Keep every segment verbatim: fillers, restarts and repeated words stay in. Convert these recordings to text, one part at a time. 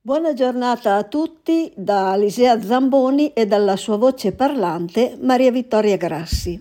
Buona giornata a tutti da Alisea Zamboni e dalla sua voce parlante Maria Vittoria Grassi.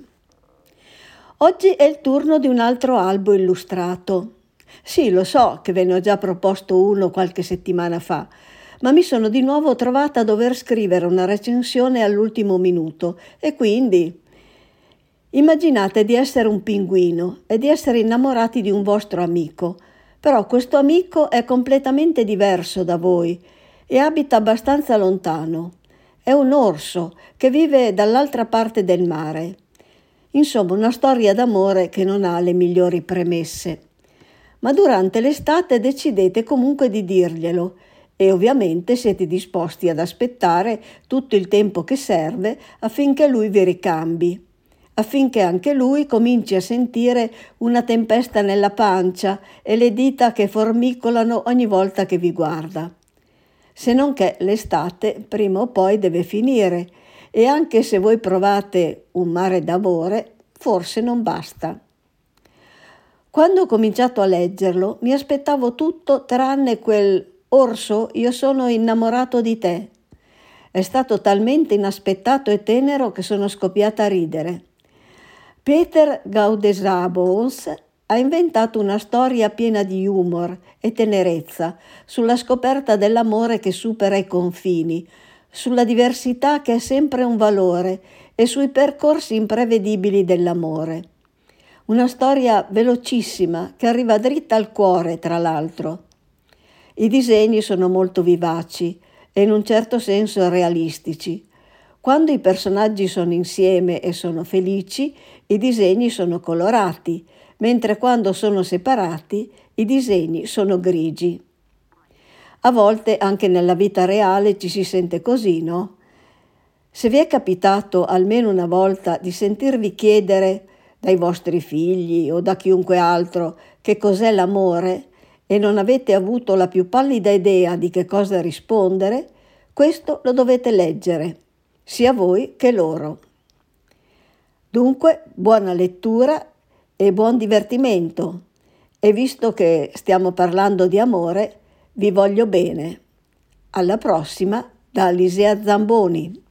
Oggi è il turno di un altro albo illustrato. Sì, lo so che ve ne ho già proposto uno qualche settimana fa, ma mi sono di nuovo trovata a dover scrivere una recensione all'ultimo minuto e quindi immaginate di essere un pinguino e di essere innamorati di un vostro amico. Però questo amico è completamente diverso da voi e abita abbastanza lontano. È un orso che vive dall'altra parte del mare. Insomma, una storia d'amore che non ha le migliori premesse. Ma durante l'estate decidete comunque di dirglielo e ovviamente siete disposti ad aspettare tutto il tempo che serve affinché lui vi ricambi, affinché anche lui cominci a sentire una tempesta nella pancia e le dita che formicolano ogni volta che vi guarda. Se non che l'estate prima o poi deve finire e anche se voi provate un mare d'amore, forse non basta. Quando ho cominciato a leggerlo mi aspettavo tutto tranne quel «Orso, io sono innamorato di te». È stato talmente inaspettato e tenero che sono scoppiata a ridere. Peter Gaudesabons ha inventato una storia piena di humor e tenerezza sulla scoperta dell'amore che supera i confini, sulla diversità che è sempre un valore e sui percorsi imprevedibili dell'amore. Una storia velocissima che arriva dritta al cuore, tra l'altro. I disegni sono molto vivaci e in un certo senso realistici. Quando i personaggi sono insieme e sono felici, i disegni sono colorati, mentre quando sono separati, i disegni sono grigi. A volte anche nella vita reale ci si sente così, no? Se vi è capitato almeno una volta di sentirvi chiedere dai vostri figli o da chiunque altro che cos'è l'amore e non avete avuto la più pallida idea di che cosa rispondere, questo lo dovete leggere, sia voi che loro. Dunque, buona lettura e buon divertimento. E visto che stiamo parlando di amore, vi voglio bene. Alla prossima da Alisea Zamboni.